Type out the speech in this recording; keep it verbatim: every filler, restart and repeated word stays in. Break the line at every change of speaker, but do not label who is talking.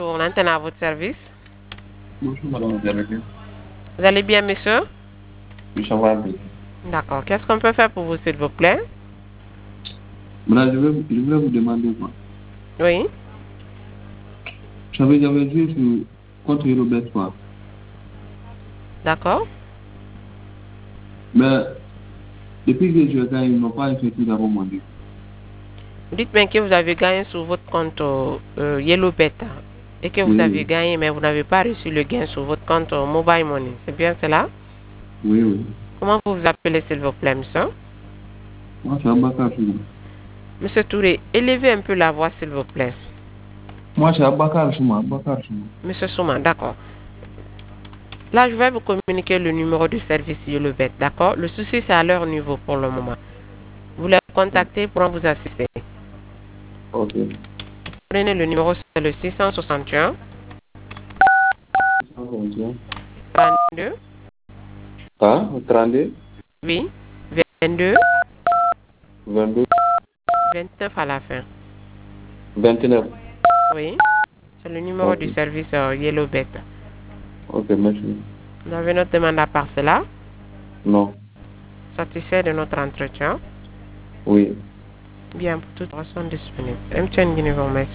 On antenne à votre service.
Bonjour madame, vous allez bien?
Vous allez bien, monsieur?
Oui, ça va bien.
D'accord. Qu'est-ce qu'on peut faire pour vous, s'il vous plaît?
Madame, je, vais, je voulais vous demander quoi?
Oui.
J'avais j'avais joué sur contre Robert quoi.
D'accord.
Mais depuis que je gagne, ils n'ont pas effectué d'abord mon dépôt.
Dites bien que vous avez gagné sur votre compte euh, Yellow Beta et que vous
Oui,
avez
oui.
gagné, mais vous n'avez pas reçu le gain sur votre compte euh, Mobile Money. C'est bien cela?
Oui, oui.
Comment vous vous appelez, s'il vous plaît, monsieur?
Moi, c'est Abakar Chouma.
Monsieur Touré, élevez un peu la voix, s'il vous plaît.
Moi, c'est Abakar Chouma. Abakar Chouma.
Monsieur Souman, d'accord. Là, je vais vous communiquer le numéro de service Yellow Bet, d'accord? Le souci, c'est à leur niveau pour le moment. Vous les contactez pour vous assister.
Ok.
Prenez le numéro, c'est le six cent soixante et un trente-deux.
Ah, trente-deux,
Oui, vingt-deux,
vingt-deux,
vingt-neuf à la fin.
vingt-neuf.
Oui, c'est le numéro
Ok.
du service euh, Yellow Bet.
Ok, merci.
Vous avez notre demande à part cela?
Non.
Satisfait de notre entretien?
Oui.
Bien, pour toute façon disponible. M T N Guinée, vous remercie.